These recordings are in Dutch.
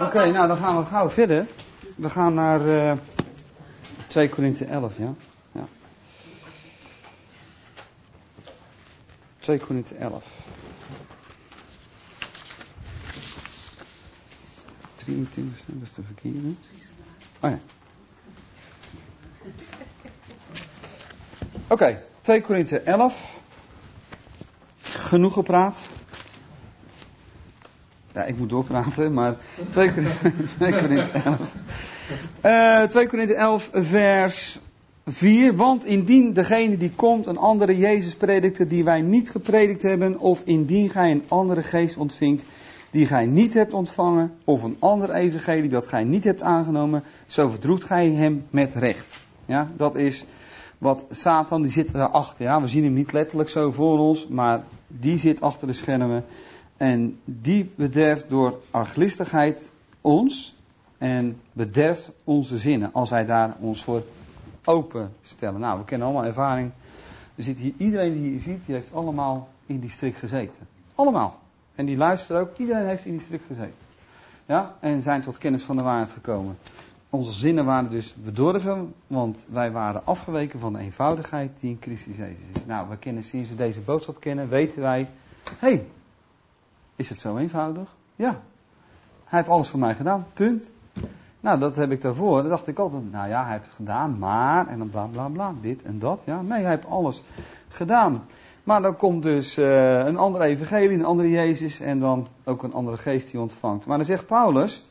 Oké, nou dan gaan we gauw verder. We gaan naar 2 Korinthe 11, ja. 2 Korinthe 11. 23, dat is de verkeerde. Oh ja. Oké, 2 Korinthe 11. Genoeg gepraat. Ja, ik moet doorpraten, maar 2 Korinthe 11. 2 Korinthe 11, vers 4. Want indien degene die komt een andere Jezus predikte die wij niet gepredikt hebben, of indien gij een andere geest ontvingt die gij niet hebt ontvangen, of een ander evangelie dat gij niet hebt aangenomen, zo verdroegt gij hem met recht. Ja, dat is wat Satan, die zit daarachter. Ja, we zien hem niet letterlijk zo voor ons, maar die zit achter de schermen. En die bederft door arglistigheid ons en bederft onze zinnen als wij daar ons voor openstellen. Nou, we kennen allemaal ervaring. Er zit hier, iedereen die hier ziet, die heeft allemaal in die strik gezeten. Allemaal. En die luistert ook, iedereen heeft in die strik gezeten. Ja, en zijn tot kennis van de waarheid gekomen. Onze zinnen waren dus bedorven, want wij waren afgeweken van de eenvoudigheid die in Christus Jezus is. Nou, we kennen, sinds we deze boodschap kennen, weten wij, hey, is het zo eenvoudig? Ja. Hij heeft alles voor mij gedaan, punt. Nou, dat heb ik daarvoor. Dan dacht ik altijd, nou ja, hij heeft het gedaan, maar, en dan bla bla bla, dit en dat. Ja, nee, hij heeft alles gedaan. Maar dan komt dus een andere evangelie, een andere Jezus en dan ook een andere geest die ontvangt. Maar dan zegt Paulus,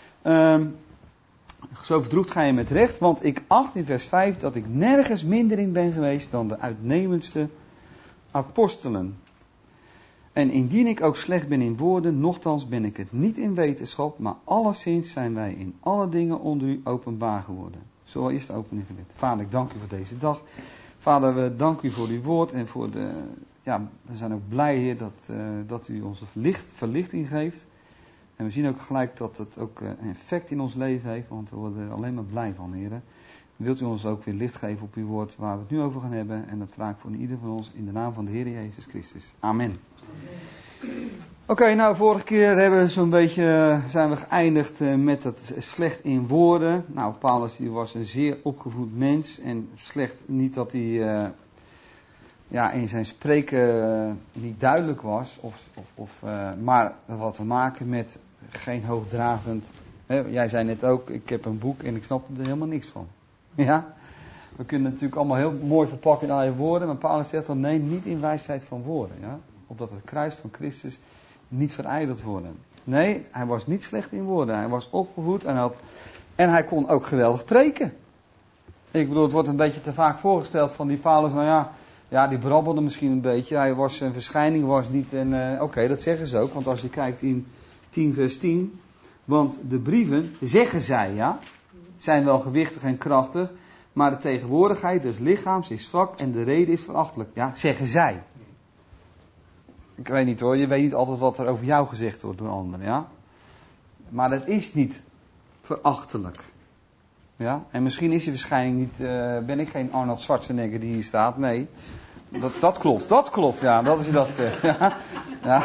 zo verdroegt gij je met recht, want ik acht in vers 5 dat ik nergens minder in ben geweest dan de uitnemendste apostelen. En indien ik ook slecht ben in woorden, nochtans ben ik het niet in wetenschap, maar alleszins zijn wij in alle dingen onder u openbaar geworden. Zo is de opening gebed. Vader, ik dank u voor deze dag. Vader, we danken u voor uw woord en voor de, ja, we zijn ook blij, Heer, dat u ons verlichting geeft. En we zien ook gelijk dat het ook een effect in ons leven heeft, want we worden er alleen maar blij van, Heer. Wilt u ons ook weer licht geven op uw woord waar we het nu over gaan hebben. En dat vraag ik voor ieder van ons in de naam van de Heer Jezus Christus. Amen. Oké, nou vorige keer hebben we zo'n beetje, zijn we geëindigd met dat slecht in woorden. Nou, Paulus die was een zeer opgevoed mens. En slecht niet dat hij in zijn spreken niet duidelijk was. Maar dat had te maken met geen hoogdravend. Jij zei net ook, ik heb een boek en ik snapte er helemaal niks van. Ja, we kunnen het natuurlijk allemaal heel mooi verpakken in al je woorden, maar Paulus zegt dan nee, niet in wijsheid van woorden. Ja? Opdat het kruis van Christus niet verijdeld worden. Nee, hij was niet slecht in woorden. Hij was opgevoed en hij kon ook geweldig preken. Ik bedoel, het wordt een beetje te vaak voorgesteld van die Paulus, nou ja, die brabbelde misschien een beetje. Zijn verschijning was niet, oké, dat zeggen ze ook, want als je kijkt in 10 vers 10, want de brieven, zeggen zij, ja, zijn wel gewichtig en krachtig, maar de tegenwoordigheid des lichaams is zwak en de rede is verachtelijk. Ja, zeggen zij. Ik weet niet hoor, je weet niet altijd wat er over jou gezegd wordt door anderen, ja. Maar dat is niet verachtelijk. Ja, en misschien is je verschijning niet, ben ik geen Arnold Schwarzenegger die hier staat, nee. Dat klopt, ja, dat is dat. Ja.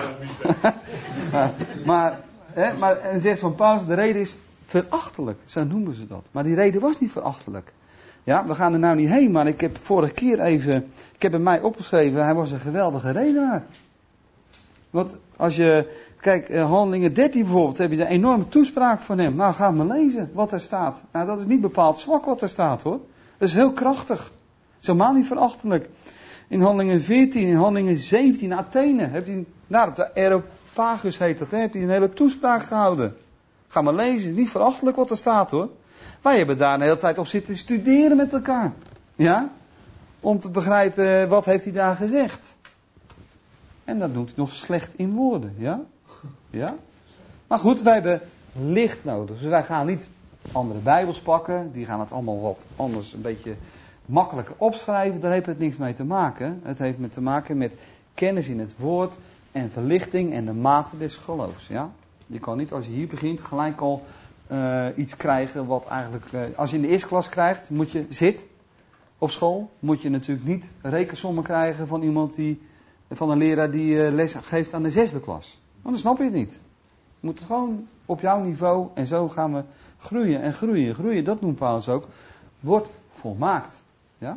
Maar en zegt van Paulus, de reden is verachtelijk, zo noemen ze dat. Maar die reden was niet verachtelijk. Ja, we gaan er nou niet heen, maar ik heb vorige keer ik heb bij mij opgeschreven, hij was een geweldige redenaar. Want als je, kijk, Handelingen 13 bijvoorbeeld, heb je een enorme toespraak van hem. Nou, ga maar lezen wat er staat. Nou, dat is niet bepaald zwak wat er staat hoor. Dat is heel krachtig. Dat is helemaal niet verachtelijk. In Handelingen 14, in Handelingen 17, Athene, heeft hij, nou, op de Areopagus heet dat, heeft hij een hele toespraak gehouden. Ga maar lezen, niet verachtelijk wat er staat hoor. Wij hebben daar de hele tijd op zitten studeren met elkaar. Ja? Om te begrijpen, wat heeft hij daar gezegd. En dat doet hij nog slecht in woorden, ja? Ja? Maar goed, wij hebben licht nodig. Dus wij gaan niet andere Bijbels pakken. Die gaan het allemaal wat anders, een beetje makkelijker opschrijven. Daar heeft het niks mee te maken. Het heeft te maken met kennis in het woord en verlichting en de mate des geloofs, ja? Je kan niet, als je hier begint, gelijk al iets krijgen wat eigenlijk... als je in de eerste klas krijgt, zit op school, moet je natuurlijk niet rekensommen krijgen van iemand van een leraar die les geeft aan de 6e klas. Want dan snap je het niet. Je moet het gewoon op jouw niveau en zo gaan we groeien en groeien. Groeien, dat noemt Paulus ook, wordt volmaakt. Ja?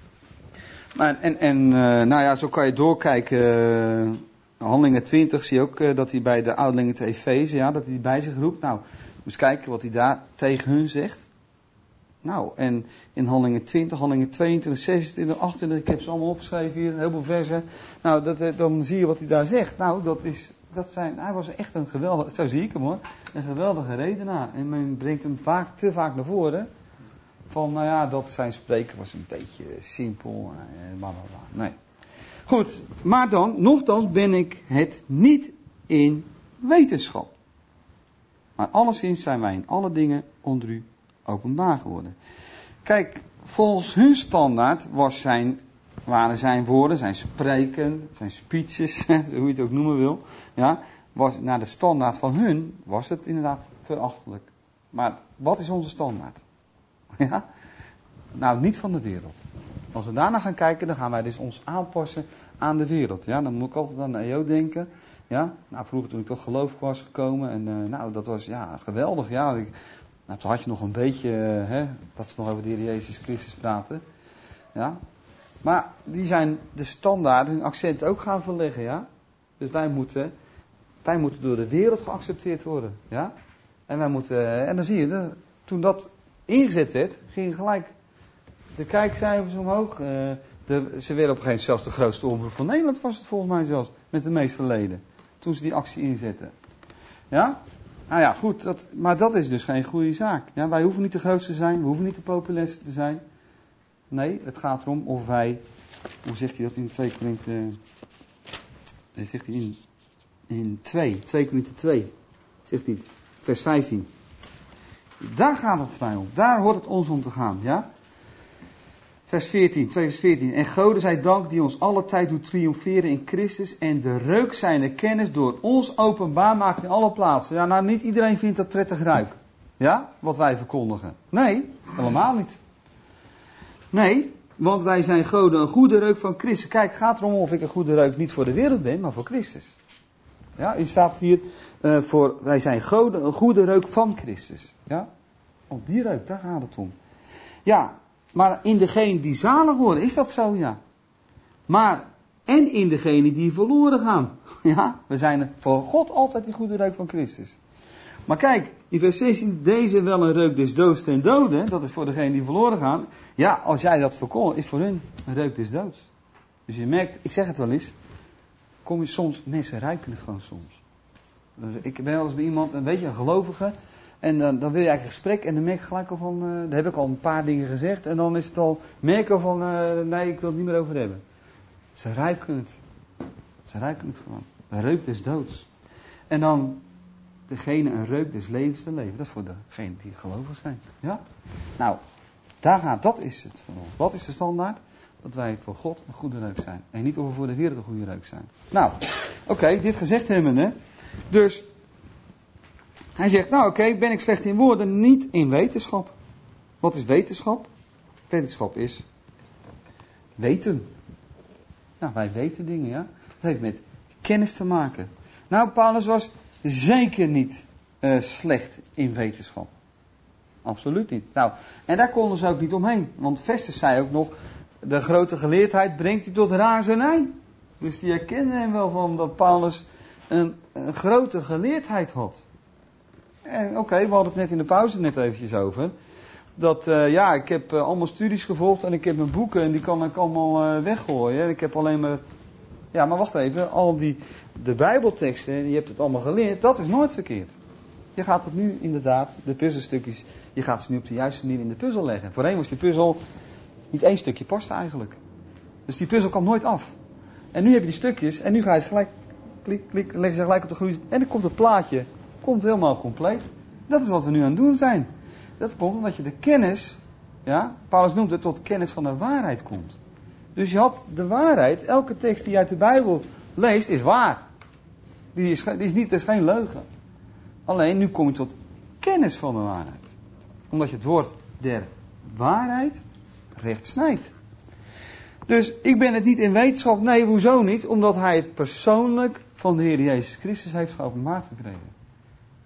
Maar, nou ja, zo kan je doorkijken. Handelingen 20 zie je ook dat hij bij de ouderlingen te Efeze, ja, dat hij die bij zich roept. Nou, dus kijken wat hij daar tegen hun zegt. Nou, en in Handelingen 20, Handelingen 22, 26, 28, ik heb ze allemaal opgeschreven hier, heel veel versen. Nou, dan zie je wat hij daar zegt. Nou, hij was echt een geweldige, zo zie ik hem hoor, een geweldige redenaar. En men brengt hem te vaak naar voren. Van, nou ja, dat zijn spreken was een beetje simpel. Nee. Goed, maar dan, nochtans ben ik het niet in wetenschap. Maar alleszins zijn wij in alle dingen onder u openbaar geworden. Kijk, volgens hun standaard waren zijn woorden, zijn spreken, zijn speeches, hoe je het ook noemen wil. Ja, was naar de standaard van hun, was het inderdaad verachtelijk. Maar wat is onze standaard? Ja? Nou, niet van de wereld. Als we daarna gaan kijken, dan gaan wij dus ons aanpassen aan de wereld. Ja, dan moet ik altijd aan de EO denken. Ja, nou, vroeger toen ik toch gelovig was gekomen. En nou, dat was ja geweldig. Ja, nou, toen had je nog een beetje, dat ze nog over de Heer Jezus Christus praten. Ja. Maar die zijn de standaard, hun accent ook gaan verleggen. Ja. Dus wij moeten door de wereld geaccepteerd worden. Ja. En wij moeten, en dan zie je, toen dat ingezet werd, gingen gelijk de kijkcijfers omhoog. Ze werden op een gegeven moment zelfs de grootste omroep van Nederland, was het volgens mij zelfs, met de meeste leden. Toen ze die actie inzetten. Ja? Nou ja, goed, maar dat is dus geen goede zaak. Ja, wij hoeven niet de grootste te zijn, we hoeven niet de populairste te zijn. Nee, het gaat erom of wij, hoe zegt hij dat in 2 Korinthe, zegt hij in 2 Korinthe 2, zegt hij, vers 15. Daar gaat het mij om, daar hoort het ons om te gaan, ja? Vers 14, 2 vers 14. En Gode zij dank die ons alle tijd doet triomferen in Christus en de reuk zijnde kennis door ons openbaar maakt in alle plaatsen. Ja, nou niet iedereen vindt dat prettig ruik. Ja, wat wij verkondigen. Nee, helemaal niet. Nee, want wij zijn Gode een goede reuk van Christus. Kijk, het gaat erom of ik een goede reuk niet voor de wereld ben, maar voor Christus. Ja, hier staat hier, wij zijn Gode een goede reuk van Christus. Ja, om die reuk, daar gaat het om. Ja. Maar in degene die zalig worden, is dat zo? Ja. Maar, en in degene die verloren gaan. Ja, we zijn voor God altijd die goede reuk van Christus. Maar kijk, in vers 16, deze wel een reuk des doods ten dode, dat is voor degene die verloren gaan. Ja, als jij dat verkondigt, is voor hun een reuk des doods. Dus je merkt, ik zeg het wel eens, kom je soms, mensen ruiken het gewoon soms. Dus ik ben wel eens bij iemand, een beetje een gelovige. En dan wil je eigenlijk een gesprek en dan merk je gelijk al van, daar heb ik al een paar dingen gezegd. En dan is het al, merk je al van, nee, ik wil het niet meer over hebben. Ze ruiken het. Ze ruiken het gewoon. Een reuk des doods. En dan, degene een reuk des levens te leven. Dat is voor degenen die gelovig zijn. Ja? Nou, dat is het van ons. Wat is de standaard? Dat wij voor God een goede reuk zijn. En niet of we voor de wereld een goede reuk zijn. Nou, oké, dit gezegd hebben we. Dus hij zegt, nou oké, ben ik slecht in woorden, niet in wetenschap. Wat is wetenschap? Wetenschap is weten. Nou, wij weten dingen, ja. Dat heeft met kennis te maken. Nou, Paulus was zeker niet slecht in wetenschap. Absoluut niet. Nou, en daar konden ze ook niet omheen. Want Festus zei ook nog, de grote geleerdheid brengt u tot razernij. Dus die herkenden hem wel van dat Paulus een grote geleerdheid had. En oké, we hadden het net in de pauze net eventjes over. Dat, ik heb allemaal studies gevolgd en ik heb mijn boeken en die kan ik allemaal weggooien. Ik heb alleen maar, ja maar wacht even, de Bijbelteksten, je hebt het allemaal geleerd, dat is nooit verkeerd. Je gaat het nu inderdaad, de puzzelstukjes, je gaat ze nu op de juiste manier in de puzzel leggen. Voorheen was die puzzel niet één stukje paste eigenlijk. Dus die puzzel kwam nooit af. En nu heb je die stukjes en nu ga je ze gelijk, klik, leg je ze gelijk op de groei en dan komt het plaatje. Komt helemaal compleet. Dat is wat we nu aan het doen zijn. Dat komt omdat je de kennis, ja, Paulus noemt het tot kennis van de waarheid komt. Dus je had de waarheid, elke tekst die je uit de Bijbel leest is waar. Die is geen leugen. Alleen nu kom je tot kennis van de waarheid. Omdat je het woord der waarheid recht snijdt. Dus ik ben het niet in wetenschap, nee, hoezo niet? Omdat hij het persoonlijk van de Heer Jezus Christus heeft geopenbaard gekregen.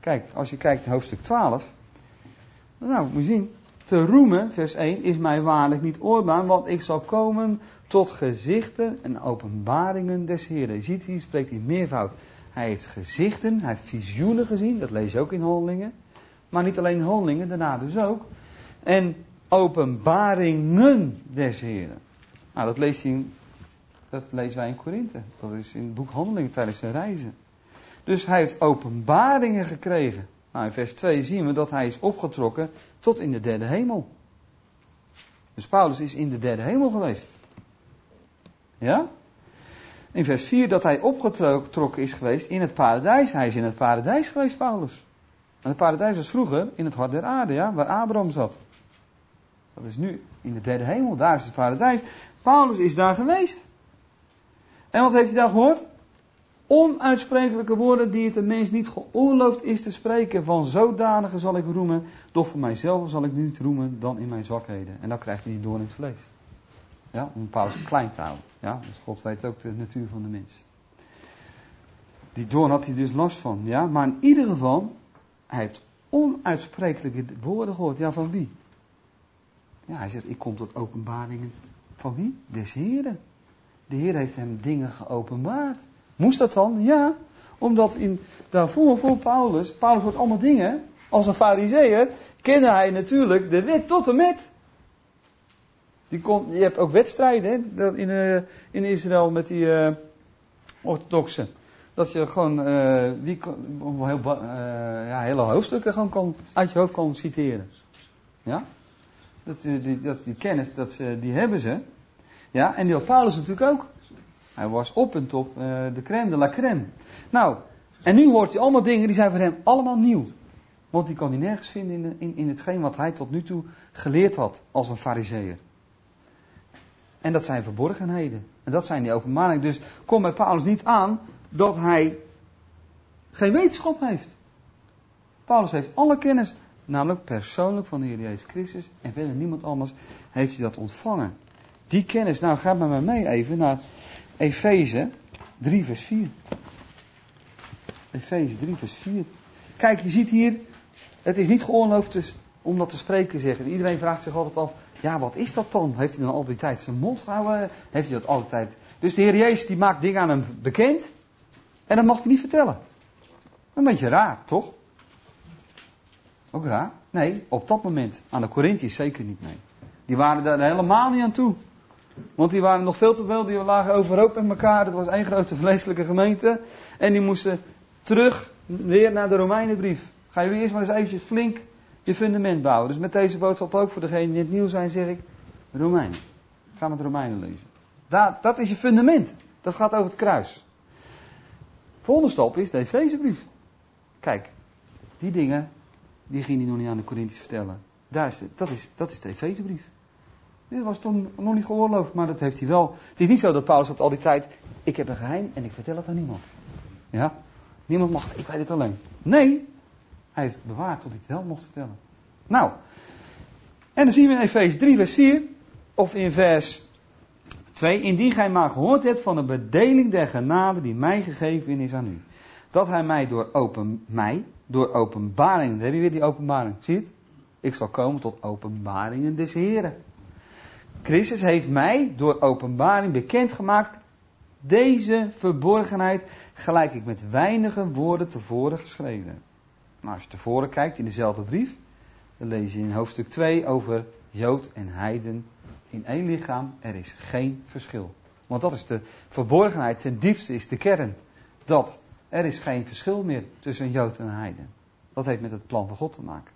Kijk, als je kijkt naar hoofdstuk 12. Nou, moet je zien. Te roemen, vers 1, is mij waarlijk niet oorbaar, want ik zal komen tot gezichten en openbaringen des Heeren. Je ziet hier, spreekt hij meervoud. Hij heeft gezichten, hij heeft visioenen gezien, dat lees je ook in Handelingen. Maar niet alleen in Handelingen, daarna dus ook. En openbaringen des Heeren. Nou, dat lezen wij in Korinthe. Dat is in het boek Handelingen tijdens zijn reizen. Dus hij heeft openbaringen gekregen. Nou, in vers 2 zien we dat hij is opgetrokken tot in de derde hemel. Dus Paulus is in de derde hemel geweest. Ja? In vers 4 dat hij opgetrokken is geweest in het paradijs. Hij is in het paradijs geweest, Paulus. En het paradijs was vroeger in het hart der aarde, ja, waar Abraham zat. Dat is nu in de derde hemel, daar is het paradijs. Paulus is daar geweest. En wat heeft hij daar gehoord? Onuitsprekelijke woorden die het een mens niet geoorloofd is te spreken. Van zodanige zal ik roemen, doch voor mijzelf zal ik niet roemen dan in mijn zwakheden. En dan krijgt hij die doorn in het vlees. Ja, om Paulus klein te houden. Ja, dus God weet ook de natuur van de mens. Die doorn had hij dus last van. Ja, maar in ieder geval, hij heeft onuitsprekelijke woorden gehoord. Ja, van wie? Ja, hij zegt, ik kom tot openbaringen. Van wie? Des Heren. De Heer heeft hem dingen geopenbaard. Moest dat dan? Ja. Omdat daarvoor, voor Paulus hoort allemaal dingen. Als een farizeeër kende hij natuurlijk de wet tot en met. Je hebt ook wedstrijden hè, in Israël met die orthodoxen. Dat je gewoon hele hoofdstukken gewoon uit je hoofd kan citeren. Ja? Die kennis, die hebben ze. Ja, en die had Paulus natuurlijk ook. Hij was op en top de crème de la crème. Nou, en nu hoort hij allemaal dingen die zijn voor hem allemaal nieuw. Want die kan hij nergens vinden in hetgeen wat hij tot nu toe geleerd had als een farizeeër. En dat zijn verborgenheden. En dat zijn die openbaringen. Dus kom bij Paulus niet aan dat hij geen wetenschap heeft. Paulus heeft alle kennis, namelijk persoonlijk van de Heer Jezus Christus. En verder niemand anders heeft hij dat ontvangen. Die kennis, nou ga met mij mee even naar Efeze 3 vers 4. Efeze 3 vers 4. Kijk, je ziet hier, het is niet geoorloofd om dat te spreken zeggen. Iedereen vraagt zich altijd af, ja wat is dat dan? Heeft hij dan al die tijd zijn mond gehouden? Heeft hij dat altijd? Dus de Heer Jezus die maakt dingen aan hem bekend. En dat mag hij niet vertellen. Een beetje raar, toch? Ook raar? Nee, op dat moment. Aan de Korinthiërs zeker niet, nee. Die waren daar helemaal niet aan toe. Want die waren nog veel te veel, die lagen overhoop met elkaar. Het was één grote vleeselijke gemeente. En die moesten terug weer naar de Romeinenbrief. Gaan jullie eerst maar eens eventjes flink je fundament bouwen. Dus met deze boodschap ook voor degenen die het nieuw zijn, zeg ik Romeinen. Ga met Romeinen lezen. Dat is je fundament. Dat gaat over het kruis. Volgende stap is de Efezebrief. Kijk, die dingen, die ging hij nog niet aan de Korinthiërs vertellen. Dat is de Efezebrief. Dit was toen nog niet geoorloofd, maar dat heeft hij wel. Het is niet zo dat Paulus had al die tijd, ik heb een geheim en ik vertel het aan niemand. Ja? Niemand mag, ik weet het alleen. Nee, hij heeft het bewaard tot hij het wel mocht vertellen. Nou, en dan zien we in Efeze 3 vers 4, of in vers 2, indien gij maar gehoord hebt van de bedeling der genade die mij gegeven is aan u. Dat hij mij door openbaringen, dan heb je weer die openbaring, zie je het? Ik zal komen tot openbaringen des Heren. Christus heeft mij door openbaring bekendgemaakt deze verborgenheid, gelijk ik met weinige woorden tevoren geschreven. Nou, als je tevoren kijkt in dezelfde brief, dan lees je in hoofdstuk 2 over Jood en Heiden in één lichaam. Er is geen verschil. Want dat is de verborgenheid, ten diepste is de kern. Dat er is geen verschil meer tussen een Jood en een Heiden. Dat heeft met het plan van God te maken.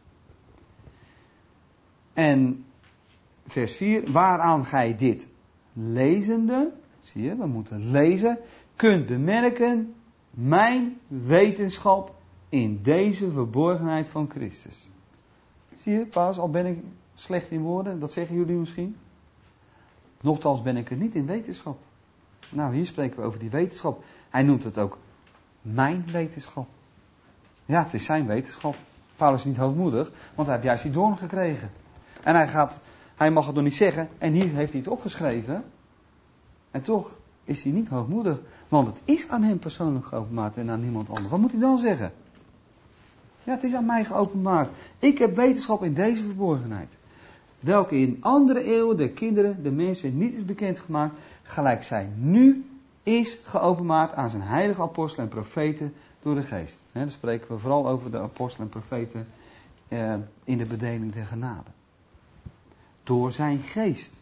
En vers 4, waaraan gij dit lezende, zie je, we moeten lezen, kunt bemerken mijn wetenschap in deze verborgenheid van Christus. Zie je, Paulus, al ben ik slecht in woorden, dat zeggen jullie misschien. Nochtans ben ik er niet in wetenschap. Nou, hier spreken we over die wetenschap. Hij noemt het ook mijn wetenschap. Ja, het is zijn wetenschap. Paulus is niet hoogmoedig, want hij heeft juist die doorn gekregen. En hij mag het nog niet zeggen, en hier heeft hij het opgeschreven. En toch is hij niet hoogmoedig, want het is aan hem persoonlijk geopenbaard en aan niemand anders. Wat moet hij dan zeggen? Ja, het is aan mij geopenbaard. Ik heb wetenschap in deze verborgenheid. Welke in andere eeuwen de kinderen, de mensen niet is bekendgemaakt, gelijk zij nu is geopenbaard aan zijn heilige apostelen en profeten door de geest. Dan spreken we vooral over de apostelen en profeten in de bedeling der genade. Door zijn geest.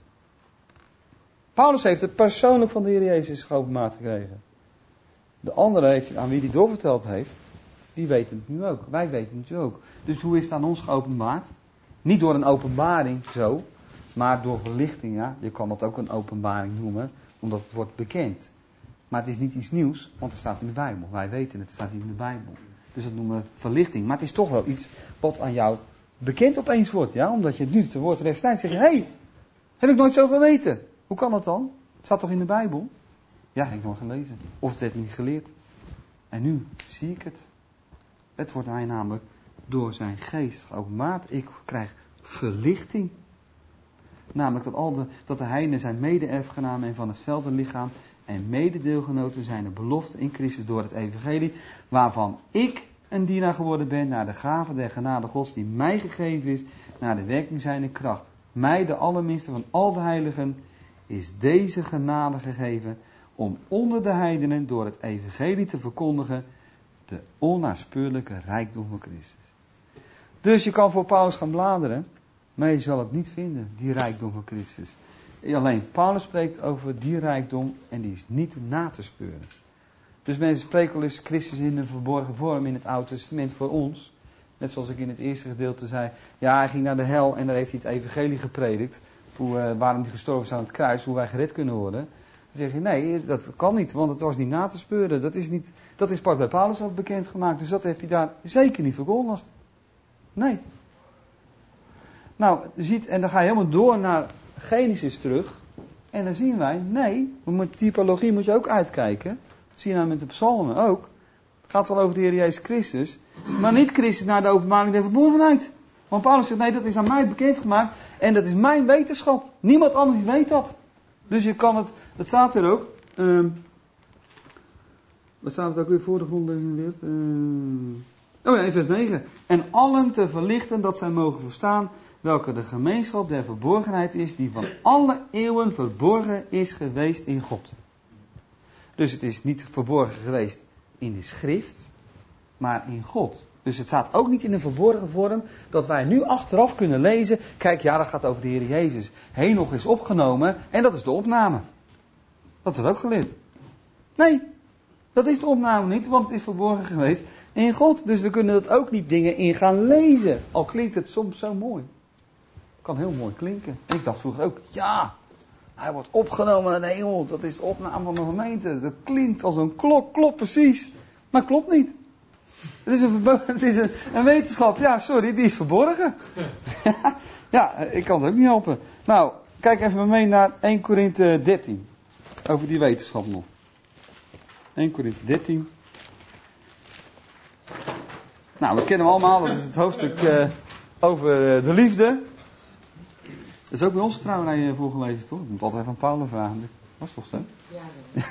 Paulus heeft het persoonlijk van de Heer Jezus geopenbaard gekregen. De andere heeft, aan wie hij doorverteld heeft, die weten het nu ook. Wij weten het nu ook. Dus hoe is het aan ons geopenbaard? Niet door een openbaring zo, maar door verlichting. Ja? Je kan dat ook een openbaring noemen, omdat het wordt bekend. Maar het is niet iets nieuws, want het staat in de Bijbel. Wij weten het, staat niet in de Bijbel. Dus dat noemen we verlichting. Maar het is toch wel iets wat aan jou bekend opeens wordt. Ja? Omdat je het nu te woord recht snijdt. Zeg je, hé, heb ik nooit zo geweten. Hoe kan dat dan? Het staat toch in de Bijbel? Ja, heb ik nog gelezen. Of het werd niet geleerd. En nu zie ik het. Het wordt mij namelijk door zijn geest geopenbaard. Ik krijg verlichting. Namelijk dat de heidenen zijn mede-erfgenamen en van hetzelfde lichaam en mededeelgenoten zijn de belofte in Christus door het evangelie, waarvan ik een dienaar geworden ben naar de gave der genade Gods die mij gegeven is, naar de werking zijner kracht. Mij, de allerminste van al de heiligen, is deze genade gegeven om onder de heidenen door het evangelie te verkondigen de onnaspeurlijke rijkdom van Christus. Dus je kan voor Paulus gaan bladeren, maar je zal het niet vinden, die rijkdom van Christus. Alleen Paulus spreekt over die rijkdom en die is niet na te speuren. Dus mensen spreken wel eens Christus in een verborgen vorm in het Oude Testament voor ons. Net zoals ik in het eerste gedeelte zei. Ja, hij ging naar de hel en daar heeft hij het evangelie gepredikt. Waarom hij gestorven is aan het kruis, hoe wij gered kunnen worden. Dan zeg je, nee, dat kan niet, want het was niet na te speuren. Dat is pas bij Paulus ook bekendgemaakt. Dus dat heeft hij daar zeker niet verkondigd. Nee. Nou, je ziet, en dan ga je helemaal door naar Genesis terug. En dan zien wij, nee, met typologie moet je ook uitkijken. Dat zie je nou met de psalmen ook. Het gaat wel over de Heer Jezus Christus. Maar niet Christus naar de openbaring der verborgenheid. Want Paulus zegt, nee, dat is aan mij bekendgemaakt. En dat is mijn wetenschap. Niemand anders weet dat. Dus je kan het staat er ook. Wat staat het ook weer voor de grond in de wereld? Oh ja, in vers 9. En allen te verlichten dat zij mogen verstaan welke de gemeenschap der verborgenheid is, die van alle eeuwen verborgen is geweest in God. Dus het is niet verborgen geweest in de schrift, maar in God. Dus het staat ook niet in een verborgen vorm, dat wij nu achteraf kunnen lezen, kijk, ja, dat gaat over de Heer Jezus. Henoch is opgenomen, en dat is de opname. Dat is ook geleerd. Nee, dat is de opname niet, want het is verborgen geweest in God. Dus we kunnen dat ook niet dingen in gaan lezen. Al klinkt het soms zo mooi. Kan heel mooi klinken. En ik dacht vroeger ook, ja, hij wordt opgenomen naar de hemel. Dat is de opname van de gemeente. Dat klinkt als een klok, klopt precies. Maar klopt niet. Het is een wetenschap, ja, sorry, die is verborgen. Ja, ik kan het ook niet helpen. Nou, kijk even mee naar 1 Korinthe 13. Over die wetenschap nog. 1 Korinthe 13. Nou, we kennen hem allemaal, dat is het hoofdstuk over de liefde. Dat is ook bij ons trouwerij voorgelezen, toch? Ik moet altijd van Paulus vragen. Was toch zo? Ja.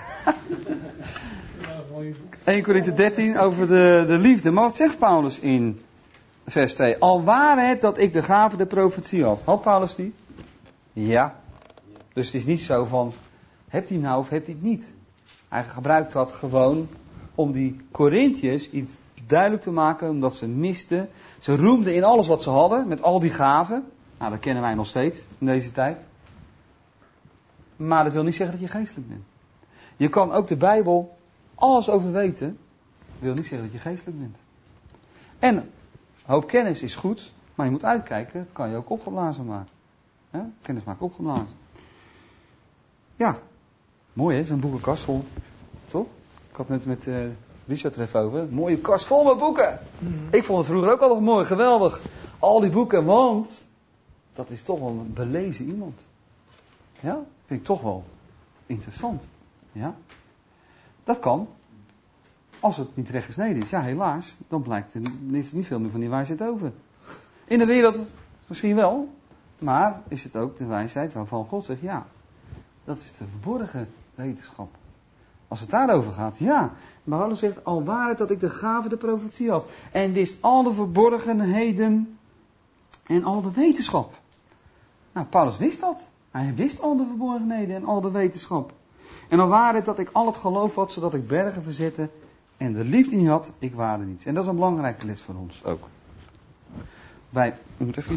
1 Korinthe 13 over de liefde. Maar wat zegt Paulus in vers 2? Al ware het dat ik de gave de profetie had. Had Paulus die? Ja. Dus het is niet zo van, hebt hij nou of hebt hij het niet? Hij gebruikt dat gewoon om die Korinthiërs iets duidelijk te maken, omdat ze misten. Ze roemden in alles wat ze hadden, met al die gaven. Nou, dat kennen wij nog steeds in deze tijd. Maar dat wil niet zeggen dat je geestelijk bent. Je kan ook de Bijbel alles over weten. Dat wil niet zeggen dat je geestelijk bent. En een hoop kennis is goed, maar je moet uitkijken. Dat kan je ook opgeblazen maken. Ja? Kennis maakt opgeblazen. Ja, mooi hè, zo'n boekenkast vol. Toch? Ik had net met Richard er even over. Mooie kast vol met boeken. Ik vond het vroeger ook altijd mooi, geweldig. Al die boeken, want dat is toch wel een belezen iemand. Ja, vind ik toch wel interessant. Ja, dat kan. Als het niet recht gesneden is, ja helaas, dan blijkt er niet veel meer van die wijsheid over. In de wereld misschien wel, maar is het ook de wijsheid waarvan God zegt, ja, dat is de verborgen wetenschap. Als het daarover gaat, ja. Maar Paulus zegt, al waar het dat ik de gave de profetie had. En wist al de verborgenheden en al de wetenschap. Nou, Paulus wist dat. Hij wist al de verborgenheden en al de wetenschap. En al waar het dat ik al het geloof had, zodat ik bergen verzette en de liefde niet had, ik waarde niets. En dat is een belangrijke les voor ons ook. Ik moet even...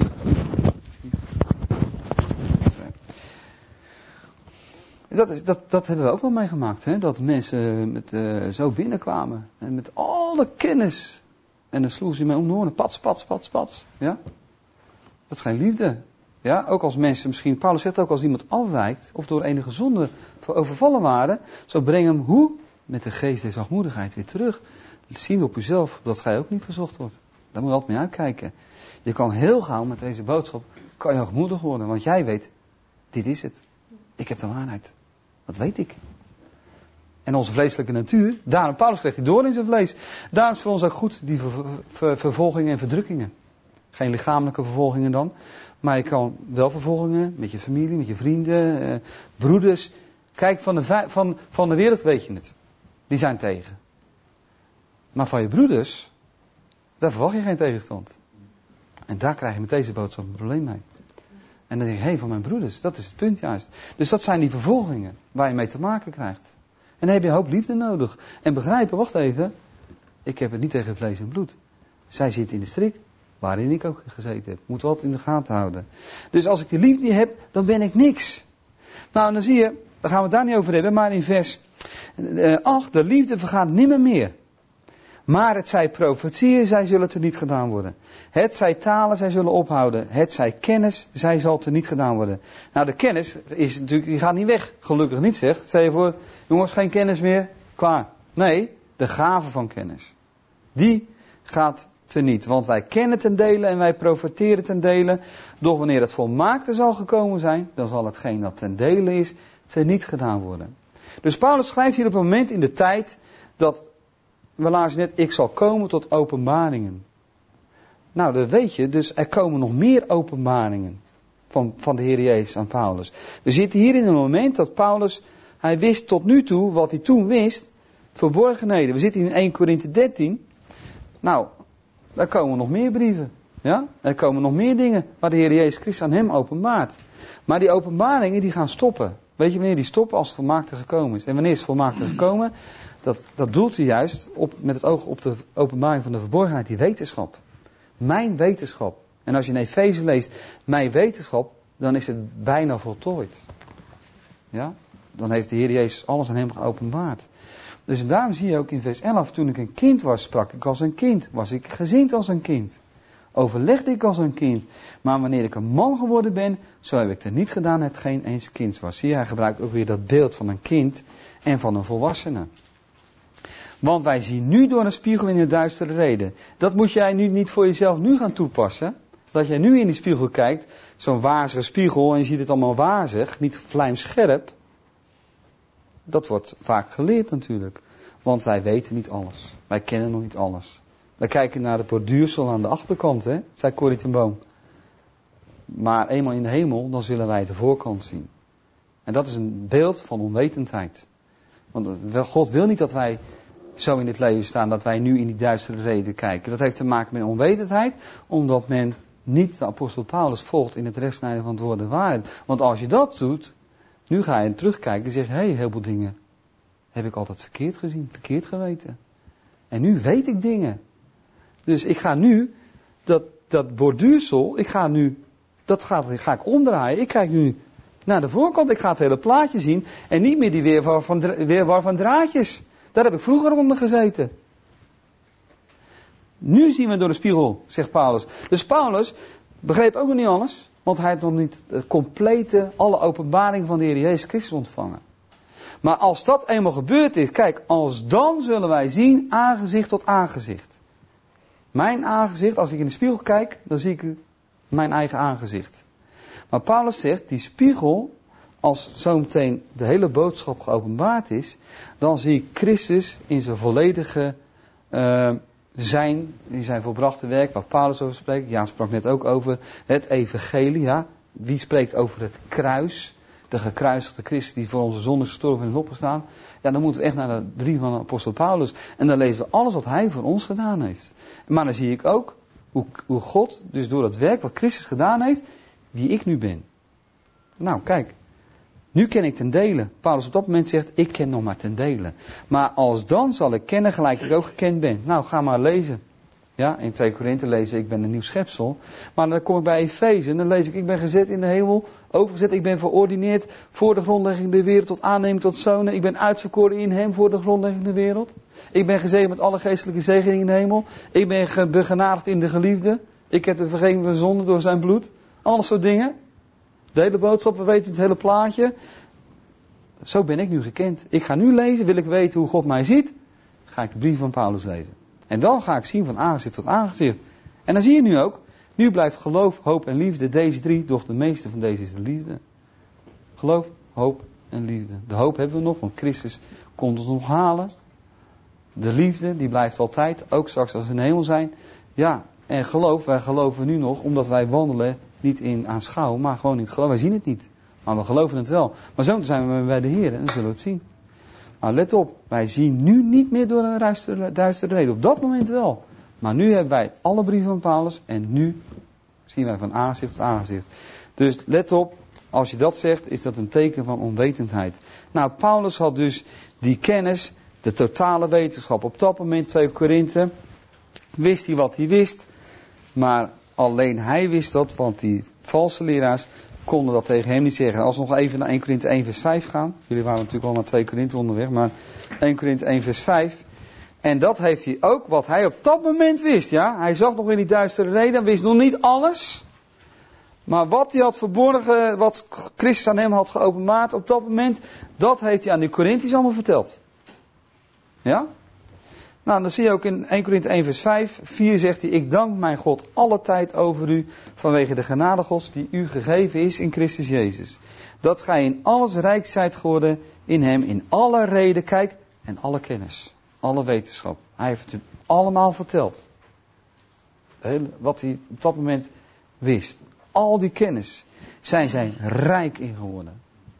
Dat hebben we ook wel meegemaakt. Hè? Dat mensen zo binnenkwamen. En met al de kennis. En dan sloegen ze mij om de oren. Pats. Ja? Dat is geen liefde. Ja? Ook als mensen misschien... Paulus zegt ook als iemand afwijkt. Of door enige zonde overvallen waren. Zo breng hem hoe? Met de geest der zachtmoedigheid weer terug. Zien op uzelf. Dat gij ook niet verzocht wordt. Daar moet je altijd mee uitkijken. Je kan heel gauw met deze boodschap. Kan je hoogmoedig worden. Want jij weet. Dit is het. Ik heb de waarheid. Dat weet ik. En onze vleeselijke natuur, daarom Paulus kreeg hij door in zijn vlees. Daarom is het voor ons ook goed, die vervolgingen en verdrukkingen. Geen lichamelijke vervolgingen dan. Maar je kan wel vervolgingen met je familie, met je vrienden, broeders. Kijk, van de wereld weet je het. Die zijn tegen. Maar van je broeders, daar verwacht je geen tegenstand. En daar krijg je met deze boodschap een probleem mee. En dan denk je, van mijn broeders, dat is het punt juist. Dus dat zijn die vervolgingen waar je mee te maken krijgt. En dan heb je een hoop liefde nodig. En begrijpen, wacht even, ik heb het niet tegen vlees en bloed. Zij zit in de strik, waarin ik ook gezeten heb. Moeten we altijd in de gaten houden. Dus als ik die liefde niet heb, dan ben ik niks. Nou, en dan zie je, daar gaan we het daar niet over hebben, maar in vers 8, de liefde vergaat nimmer meer. Maar het zij profetieën, zij zullen te niet gedaan worden. Het zij talen, zij zullen ophouden. Het zij kennis, zij zal te niet gedaan worden. Nou, de kennis is natuurlijk, die gaat niet weg. Gelukkig niet, zeg. Stel je voor, jongens, geen kennis meer. Klaar. Nee, de gave van kennis. Die gaat teniet. Want wij kennen ten dele en wij profiteren ten dele. Doch wanneer het volmaakte zal gekomen zijn, dan zal hetgeen dat ten dele is, teniet gedaan worden. Dus Paulus schrijft hier op een moment in de tijd dat... We lazen net, ik zal komen tot openbaringen. Nou, dat weet je, dus er komen nog meer openbaringen van de Heer Jezus aan Paulus. We zitten hier in een moment dat Paulus, hij wist tot nu toe, wat hij toen wist, verborgenheden. We zitten in 1 Korinthe 13. Nou, daar komen nog meer brieven. Ja? Er komen nog meer dingen waar de Heer Jezus Christus aan hem openbaart. Maar die openbaringen die gaan stoppen. Weet je wanneer die stoppen? Als het volmaakte gekomen is. En wanneer is het volmaakte gekomen? Dat doelt hij juist met het oog op de openbaring van de verborgenheid, die wetenschap. Mijn wetenschap. En als je in Efeze leest, mijn wetenschap, dan is het bijna voltooid. Ja? Dan heeft de Heer Jezus alles aan hem geopenbaard. Dus daarom zie je ook in vers 11, toen ik een kind was, sprak ik als een kind. Was ik gezind als een kind. Overlegde ik als een kind. Maar wanneer ik een man geworden ben, zo heb ik er niet gedaan hetgeen eens kind was. Zie je, hij gebruikt ook weer dat beeld van een kind en van een volwassene. Want wij zien nu door een spiegel in de duistere reden. Dat moet jij nu niet voor jezelf nu gaan toepassen. Dat jij nu in die spiegel kijkt, zo'n wazige spiegel en je ziet het allemaal wazig, niet vlijmscherp. Dat wordt vaak geleerd natuurlijk. Want wij weten niet alles. Wij kennen nog niet alles. Wij kijken naar de borduursel aan de achterkant, hè, zei Corrie ten Boom. Maar eenmaal in de hemel, dan zullen wij de voorkant zien. En dat is een beeld van onwetendheid. Want God wil niet dat wij zo in dit leven staan, dat wij nu in die duistere reden kijken. Dat heeft te maken met onwetendheid, omdat men niet de apostel Paulus volgt in het rechtsnijden van het woord en waarheid. Want als je dat doet, nu ga je terugkijken en zeg je, heel veel dingen heb ik altijd verkeerd gezien, verkeerd geweten. En nu weet ik dingen. Dus ik ga nu, dat borduursel, dat ga ik omdraaien. Ik kijk nu naar de voorkant, ik ga het hele plaatje zien en niet meer die weerwar van draadjes. Daar heb ik vroeger onder gezeten. Nu zien we door de spiegel, zegt Paulus. Dus Paulus begreep ook nog niet alles, want hij had nog niet het complete, alle openbaring van de Heer Jezus Christus ontvangen. Maar als dat eenmaal gebeurd is, kijk, als dan zullen wij zien aangezicht tot aangezicht. Mijn aangezicht, als ik in de spiegel kijk, dan zie ik mijn eigen aangezicht. Maar Paulus zegt, die spiegel, als zometeen de hele boodschap geopenbaard is, dan zie ik Christus in zijn volledige in zijn volbrachte werk, waar Paulus over spreekt. Jaan sprak net ook over het evangelie. Ja. Wie spreekt over het kruis? de gekruisigde Christus die voor onze zonde is gestorven en is opgestaan. Ja, dan moeten we echt naar de brief van de apostel Paulus. En dan lezen we alles wat hij voor ons gedaan heeft. Maar dan zie ik ook hoe God, dus door het werk wat Christus gedaan heeft, wie ik nu ben. Nou, kijk. Nu ken ik ten dele. Paulus op dat moment zegt, ik ken nog maar ten dele. Maar als dan zal ik kennen gelijk ik ook gekend ben. Nou, ga maar lezen. Ja, in 2 Korinthe lezen we, ik ben een nieuw schepsel. Maar dan kom ik bij Efeze en dan lees ik ben gezet in de hemel. Overgezet, ik ben verordineerd voor de grondlegging der wereld tot aanneming tot zonen. Ik ben uitverkoren in hem voor de grondlegging der wereld. Ik ben gezegend met alle geestelijke zegeningen in de hemel. Ik ben begenadigd in de geliefde. Ik heb de vergeving van zonde door zijn bloed. Alles soort dingen. De hele boodschap, we weten het hele plaatje. Zo ben ik nu gekend. Ik ga nu lezen, wil ik weten hoe God mij ziet, ga ik de brief van Paulus lezen. En dan ga ik zien van aangezicht tot aangezicht. En dan zie je nu ook, nu blijft geloof, hoop en liefde, deze drie, doch de meeste van deze is de liefde. Geloof, hoop en liefde. De hoop hebben we nog, want Christus komt ons nog halen. De liefde, die blijft altijd, ook straks als we in de hemel zijn. Ja, en geloof, wij geloven nu nog, omdat wij wandelen niet in aanschouw, maar gewoon in het geloof. Wij zien het niet, maar we geloven het wel. Maar zo zijn we bij de Heer en dan zullen we het zien. Maar let op, wij zien nu niet meer door een duistere reden. Op dat moment wel. Maar nu hebben wij alle brieven van Paulus en nu zien wij van aangezicht tot aangezicht. Dus let op, als je dat zegt, is dat een teken van onwetendheid. Nou, Paulus had dus die kennis, de totale wetenschap. Op dat moment, 2 Korinthe, wist hij wat hij wist. Maar alleen hij wist dat, want die valse leraars konden dat tegen hem niet zeggen. Als we nog even naar 1 Korinthe 1 vers 5 gaan. Jullie waren natuurlijk al naar 2 Korinthe onderweg, maar 1 Korinthe 1 vers 5. En dat heeft hij ook wat hij op dat moment wist. Ja? Hij zag nog in die duistere reden, wist nog niet alles. Maar wat hij had verborgen, wat Christus aan hem had geopenbaard op dat moment, dat heeft hij aan de Korinthiërs allemaal verteld. Ja? Nou, dan zie je ook in 1 Korinthe 1 vers 5, 4 zegt hij, ik dank mijn God alle tijd over u, vanwege de genade Gods die u gegeven is in Christus Jezus. Dat gij in alles rijk zijt geworden in hem, in alle reden, kijk, en alle kennis, alle wetenschap. Hij heeft het u allemaal verteld. Wat hij op dat moment wist. Al die kennis zijn zij rijk in geworden.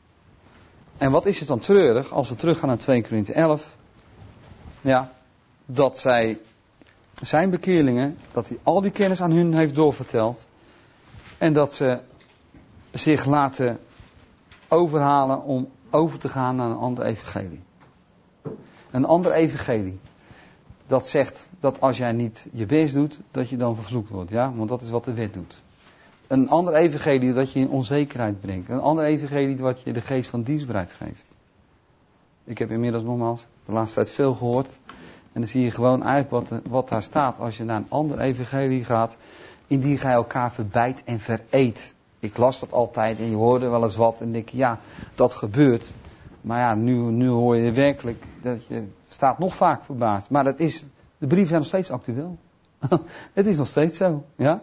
En wat is het dan treurig, als we teruggaan naar 2 Korinthe 11, ja, dat zij zijn bekeerlingen, dat hij al die kennis aan hun heeft doorverteld. En dat ze zich laten overhalen om over te gaan naar een ander evangelie. Een ander evangelie. Dat zegt dat als jij niet je best doet, dat je dan vervloekt wordt. Ja? Want dat is wat de wet doet. Een ander evangelie dat je in onzekerheid brengt. Een ander evangelie wat je de geest van dienstbaarheid geeft. Ik heb inmiddels nogmaals de laatste tijd veel gehoord. En dan zie je gewoon eigenlijk wat daar staat. Als je naar een ander evangelie gaat. Indien gij elkaar verbijt en vereet. Ik las dat altijd en je hoorde wel eens wat. En denk ja, dat gebeurt. Maar ja, nu hoor je werkelijk dat je staat nog vaak verbaasd. Maar dat is, de brieven zijn nog steeds actueel. Het is nog steeds zo. Ja?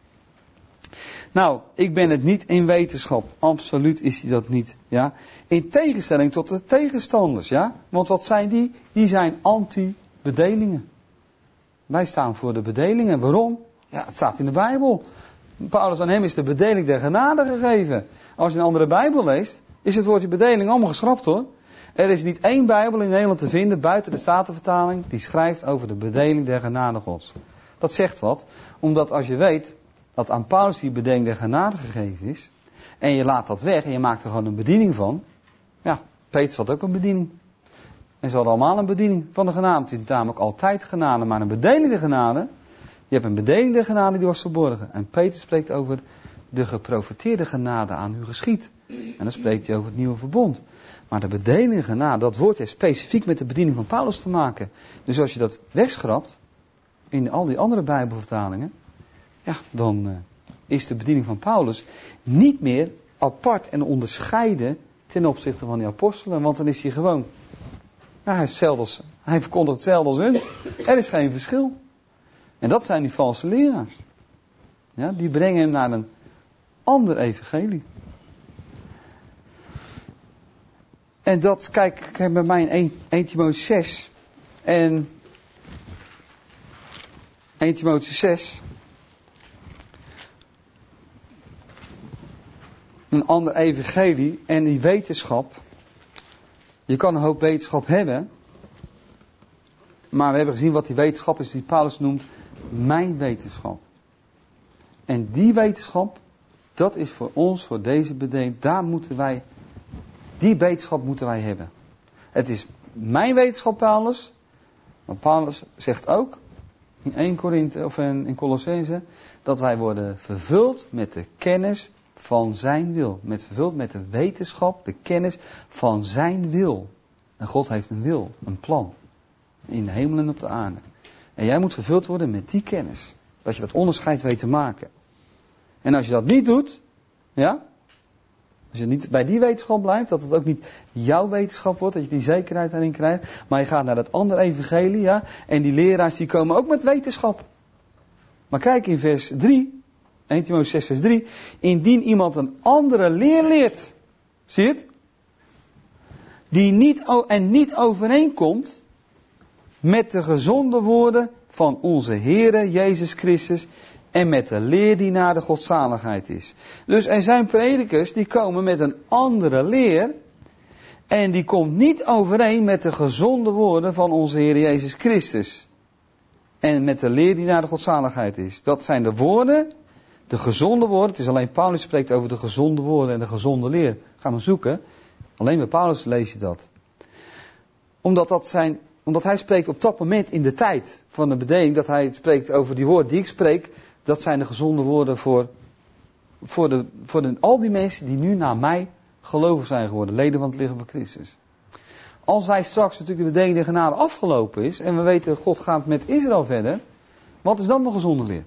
Nou, ik ben het niet in wetenschap. Absoluut is hij dat niet. Ja? In tegenstelling tot de tegenstanders. Ja? Want wat zijn die? Die zijn anti-bedelingen. Wij staan voor de bedelingen. Waarom? Ja, het staat in de Bijbel. Paulus, aan hem is de bedeling der genade gegeven. Als je een andere Bijbel leest, is het woordje bedeling allemaal geschrapt hoor. Er is niet één Bijbel in Nederland te vinden, buiten de Statenvertaling, die schrijft over de bedeling der genade Gods. Dat zegt wat, omdat als je weet dat aan Paulus die bedeling der genade gegeven is, en je laat dat weg en je maakt er gewoon een bediening van, ja, Petrus had ook een bediening. En ze hadden allemaal een bediening van de genade. Het is namelijk altijd genade, maar een bedeling der genade, je hebt een bedeling der genade die was verborgen. En Petrus spreekt over de geprofeteerde genade aan u geschied. En dan spreekt hij over het nieuwe verbond. Maar de bedeling der genade, dat woord heeft specifiek met de bediening van Paulus te maken. Dus als je dat wegschrapt, in al die andere Bijbelvertalingen, ja, dan is de bediening van Paulus niet meer apart en onderscheiden ten opzichte van die apostelen. Want dan is hij gewoon, ja, hij verkondigt hetzelfde als hun. Er is geen verschil. En dat zijn die valse leraars. Ja, die brengen hem naar een ander evangelie. En dat, kijk bij mij in 1 Timotheüs 6. En 1 Timotheüs 6. een ander evangelie en die wetenschap. Je kan een hoop wetenschap hebben. Maar we hebben gezien wat die wetenschap is die Paulus noemt mijn wetenschap. En die wetenschap, dat is voor ons, voor deze bedeling, die wetenschap moeten wij hebben. Het is mijn wetenschap, Paulus. Maar Paulus zegt ook in 1 Korinthe of in Colossense dat wij worden vervuld met de kennis van zijn wil. Vervuld met de wetenschap, de kennis van zijn wil. En God heeft een wil, een plan. In de hemel en op de aarde. En jij moet vervuld worden met die kennis. Dat je dat onderscheid weet te maken. En als je dat niet doet, ja, als je niet bij die wetenschap blijft, dat het ook niet jouw wetenschap wordt, dat je die zekerheid daarin krijgt, maar je gaat naar dat andere evangelie, ja, en die leraars die komen ook met wetenschap. Maar kijk in vers 3, 1 Timotheüs 6 vers 3, indien iemand een andere leer leert, zie je het? Die niet overeenkomt met de gezonde woorden van onze Heere Jezus Christus en met de leer die naar de godzaligheid is. Dus er zijn predikers die komen met een andere leer en die komt niet overeen met de gezonde woorden van onze Heer Jezus Christus. En met de leer die naar de godzaligheid is. Dat zijn de woorden, de gezonde woorden. Het is alleen Paulus spreekt over de gezonde woorden en de gezonde leer. Ga maar zoeken. Alleen bij Paulus lees je dat. Omdat hij spreekt op dat moment in de tijd van de bedeling, dat hij spreekt over die woorden die ik spreek. Dat zijn de gezonde woorden voor al die mensen die nu naar mij gelovig zijn geworden. Leden van het lichaam van Christus. Als wij straks natuurlijk de bedeling der genade afgelopen is. En we weten God gaat met Israël verder. Wat is dan de gezonde leer?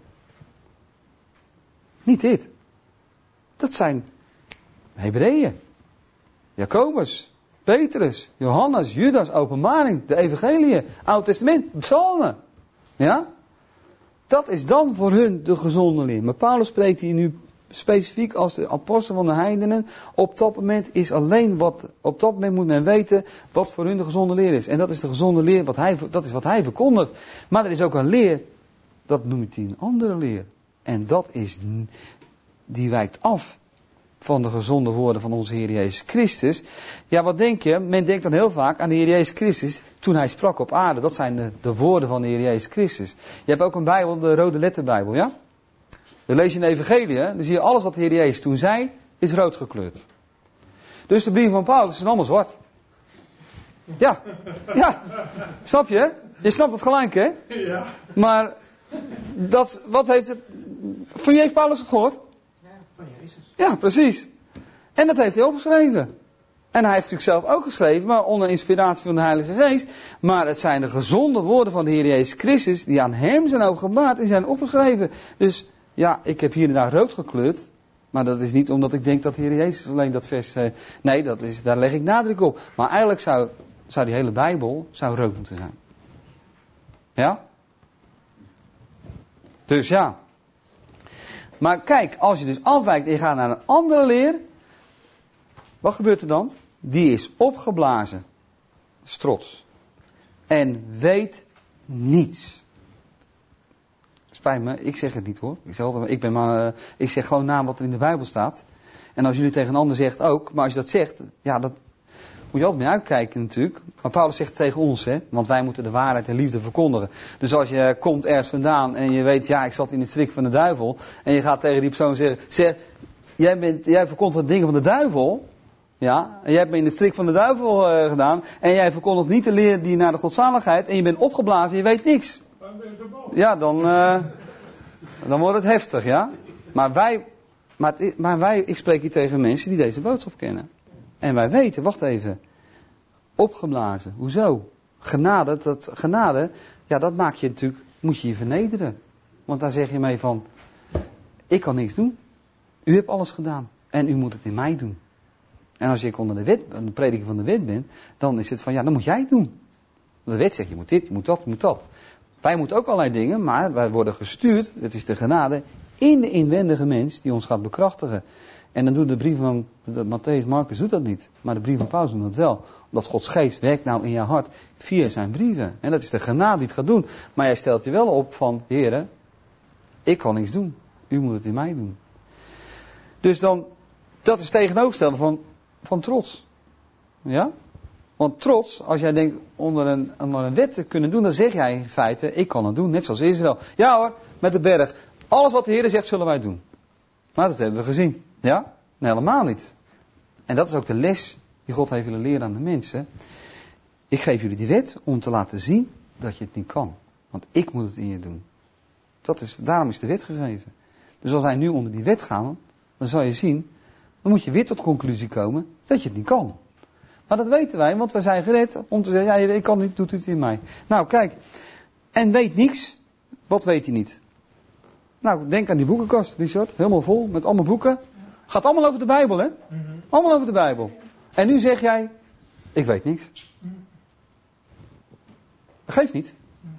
Niet dit. Dat zijn Hebreeën. Jacobus. Petrus. Johannes. Judas. Openbaring. De evangeliën. Oud Testament. Psalmen. Ja? Dat is dan voor hun de gezonde leer. Maar Paulus spreekt hier nu specifiek als de apostel van de heidenen. Op dat moment op dat moment moet men weten wat voor hun de gezonde leer is. En dat is de gezonde leer, dat is wat hij verkondigt. Maar er is ook een leer, dat noemt hij een andere leer. En die wijkt af van de gezonde woorden van onze Heer Jezus Christus. Ja, wat denk je? Men denkt dan heel vaak aan de Heer Jezus Christus toen hij sprak op aarde. Dat zijn de woorden van de Heer Jezus Christus. Je hebt ook een Bijbel, de rode letterbijbel, ja? Dan lees je in de evangelie, dan zie je alles wat de Heer Jezus toen zei, is rood gekleurd. Dus de brieven van Paulus zijn allemaal zwart. Ja, snap je? Je snapt het gelijk, hè? Ja. Maar, wat heeft het... Van wie heeft Paulus het gehoord? Ja, van Jezus. Ja, precies. En dat heeft hij opgeschreven. En hij heeft natuurlijk zelf ook geschreven, maar onder inspiratie van de Heilige Geest. Maar het zijn de gezonde woorden van de Heer Jezus Christus, die aan hem zijn openbaard en zijn opgeschreven. Dus... ja, ik heb hier en daar rood gekleurd. Maar dat is niet omdat ik denk dat de Heer Jezus alleen dat vers... nee, daar leg ik nadruk op. Maar eigenlijk zou die hele Bijbel rood moeten zijn. Ja? Dus ja. Maar kijk, als je dus afwijkt en je gaat naar een andere leer... wat gebeurt er dan? Die is opgeblazen. Trots. En weet niets. Spijt me, ik zeg het niet hoor. Ik zeg gewoon na wat er in de Bijbel staat. En als jullie tegen een ander zegt ook, maar als je dat zegt, ja, dat moet je altijd mee uitkijken natuurlijk. Maar Paulus zegt het tegen ons, hè, want wij moeten de waarheid en liefde verkondigen. Dus als je komt ergens vandaan en je weet, ja, ik zat in het strik van de duivel. En je gaat tegen die persoon zeggen, jij verkondigt dingen van de duivel. Ja, en jij hebt me in de strik van de duivel gedaan. En jij verkondigt niet de leer die naar de godzaligheid. En je bent opgeblazen en je weet niks. Ja, dan wordt het heftig, ja. Maar ik spreek hier tegen mensen die deze boodschap kennen. En wij weten, wacht even. Opgeblazen, hoezo? Genade, ja, dat maak je natuurlijk, moet je je vernederen. Want daar zeg je mee van, ik kan niks doen. U hebt alles gedaan. En u moet het in mij doen. En als ik onder de wet, de prediker van de wet ben, dan is het van, ja, dan moet jij het doen. De wet zegt, je moet dit, je moet dat, je moet dat. Wij moeten ook allerlei dingen, maar wij worden gestuurd, het is de genade, in de inwendige mens die ons gaat bekrachtigen. En dan doet de brief van Matthäus, Marcus doet dat niet. Maar de brief van Paulus doet dat wel. Omdat Gods geest werkt nou in je hart via zijn brieven. En dat is de genade die het gaat doen. Maar jij stelt je wel op van, Heere, ik kan niks doen. U moet het in mij doen. Dus dan, Dat is tegenovergestelde van trots. Ja? Want trots, als jij denkt onder een wet te kunnen doen, dan zeg jij in feite, ik kan het doen, net zoals Israël. Ja hoor, met de berg. Alles wat de Heer zegt, zullen wij doen. Nou, dat hebben we gezien. Ja? Nee, helemaal niet. En dat is ook de les die God heeft willen leren aan de mensen. Ik geef jullie die wet om te laten zien dat je het niet kan. Want ik moet het in je doen. Daarom is de wet gegeven. Dus als wij nu onder die wet gaan, dan zal je zien, dan moet je weer tot de conclusie komen dat je het niet kan. Maar dat weten wij, want wij zijn gered om te zeggen, ja, ik kan niet, doet u het in mij. Nou, kijk, en weet niks. Wat weet hij niet? Nou, denk aan die boekenkast, Richard, helemaal vol met allemaal boeken. Gaat allemaal over de Bijbel, hè? Allemaal over de Bijbel. En nu zeg jij, ik weet niks. Dat geeft niet.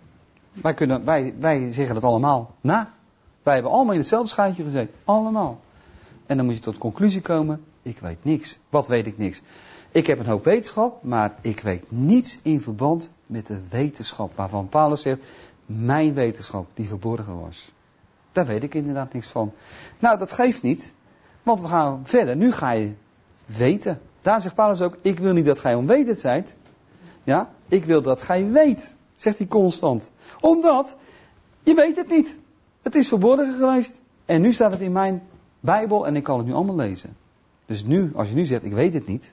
Wij zeggen dat allemaal na. Wij hebben allemaal in hetzelfde schuitje gezeten. Allemaal. En dan moet je tot de conclusie komen, ik weet niks. Wat weet ik niks? Ik heb een hoop wetenschap, maar ik weet niets in verband met de wetenschap. Waarvan Paulus zegt, mijn wetenschap die verborgen was. Daar weet ik inderdaad niks van. Nou, dat geeft niet. Want we gaan verder. Nu ga je weten. Daar zegt Paulus ook, ik wil niet dat gij onwetend zijt. Ja, ik wil dat gij weet. Zegt hij constant. Omdat, je weet het niet. Het is verborgen geweest. En nu staat het in mijn Bijbel en ik kan het nu allemaal lezen. Dus nu, als je nu zegt, ik weet het niet.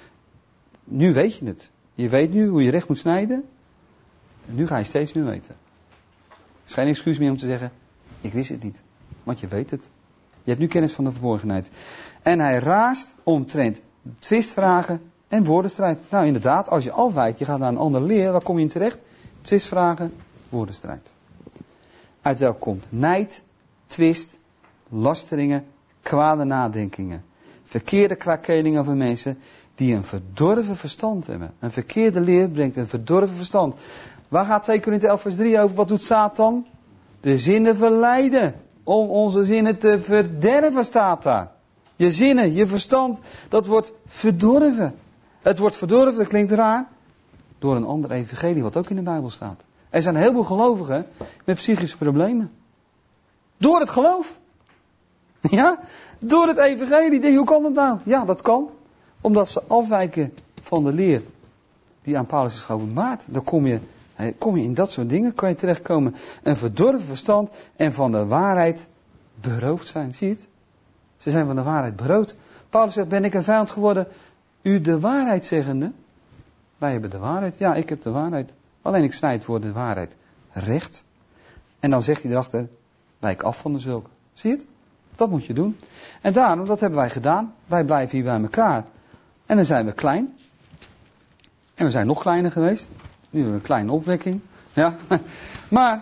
Nu weet je het. Je weet nu hoe je recht moet snijden. En nu ga je steeds meer weten. Het is geen excuus meer om te zeggen, ik wist het niet. Want je weet het. Je hebt nu kennis van de verborgenheid. En hij raast omtrent twistvragen en woordenstrijd. Nou inderdaad, als je afwijkt, je gaat naar een andere leer, waar kom je in terecht? Twistvragen, woordenstrijd. Uit welk komt nijd, twist, lasteringen, kwade nadenkingen. Verkeerde krakelingen van mensen die een verdorven verstand hebben. Een verkeerde leer brengt een verdorven verstand. Waar gaat 2 Korinthe 11 vers 3 over? Wat doet Satan? De zinnen verleiden. Om onze zinnen te verderven staat daar. Je zinnen, je verstand, dat wordt verdorven. Het wordt verdorven, dat klinkt raar, door een ander evangelie wat ook in de Bijbel staat. Er zijn een heleboel gelovigen met psychische problemen. Door het geloof. Ja, door het evangelie. Hoe kan dat nou? Ja, dat kan. Omdat ze afwijken van de leer die aan Paulus is geopenbaard. Dan kom je in dat soort dingen, kan je terechtkomen. Een verdorven verstand en van de waarheid beroofd zijn. Zie je het? Ze zijn van de waarheid beroofd. Paulus zegt, ben ik een vijand geworden, u de waarheid zeggende? Wij hebben de waarheid. Ja, ik heb de waarheid. Alleen ik snijd voor de waarheid recht. En dan zegt hij erachter, wijk af van de zulke. Zie je het? Dat moet je doen. En daarom, dat hebben wij gedaan. Wij blijven hier bij elkaar. En dan zijn we klein. En we zijn nog kleiner geweest. Nu hebben we een kleine opwekking. Ja. Maar,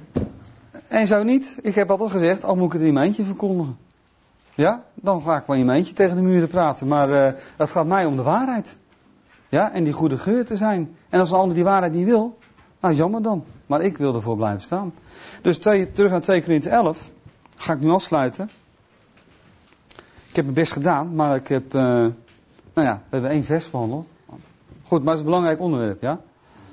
en zo niet. Ik heb altijd gezegd, al moet ik het in mijn eentje verkondigen. Ja, dan ga ik wel in mijn eentje tegen de muren praten. Maar het gaat mij om de waarheid. Ja, en die goede geur te zijn. En als een ander die waarheid niet wil, nou jammer dan. Maar ik wil ervoor blijven staan. Dus terug naar 2 Korinthe 11. Ga ik nu afsluiten. Ik heb mijn best gedaan, maar ik heb, we hebben 1 vers behandeld. Goed, maar het is een belangrijk onderwerp, ja.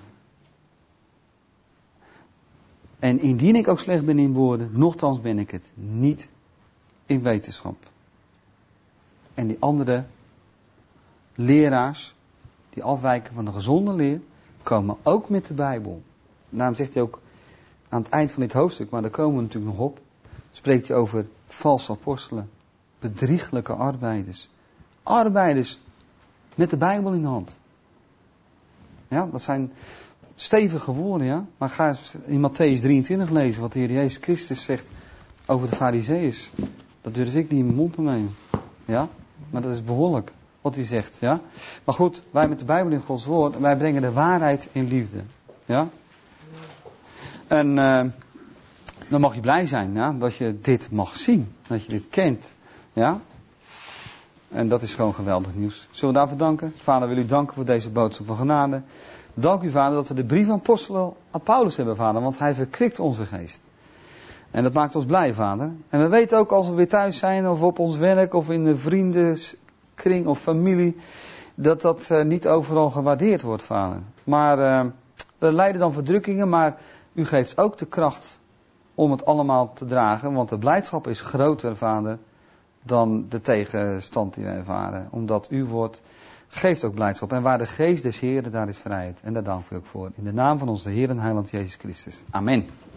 En indien ik ook slecht ben in woorden, nochtans ben ik het niet in wetenschap. En die andere leraars, die afwijken van de gezonde leer, komen ook met de Bijbel. Daarom zegt hij ook aan het eind van dit hoofdstuk, maar daar komen we natuurlijk nog op, spreekt hij over valse apostelen, bedrieglijke arbeiders. Arbeiders met de Bijbel in de hand. Ja, dat zijn stevige woorden, ja. Maar ga eens in Mattheüs 23 lezen wat de Heer Jezus Christus zegt over de Farizeeërs. Dat durf ik niet in mijn mond te nemen. Ja, maar dat is behoorlijk wat hij zegt, ja. Maar goed, wij met de Bijbel in Gods woord, wij brengen de waarheid in liefde. Ja. En dan mag je blij zijn, ja, dat je dit mag zien. Dat je dit kent, ja. En dat is gewoon geweldig nieuws. Zullen we daarvoor danken? Vader, wil u danken voor deze boodschap van genade. Dank u, Vader, dat we de brief van apostel Paulus hebben, Vader. Want hij verkwikt onze geest. En dat maakt ons blij, Vader. En we weten ook als we weer thuis zijn, of op ons werk, of in de vriendenkring of familie, dat dat niet overal gewaardeerd wordt, Vader. Maar we lijden dan verdrukkingen, maar u geeft ook de kracht om het allemaal te dragen. Want de blijdschap is groter, Vader, dan de tegenstand die we ervaren. Omdat uw woord geeft ook blijdschap. En waar de geest des Heren, daar is vrijheid. En daar dank ik u ook voor. In de naam van onze Heer en Heiland Jezus Christus. Amen.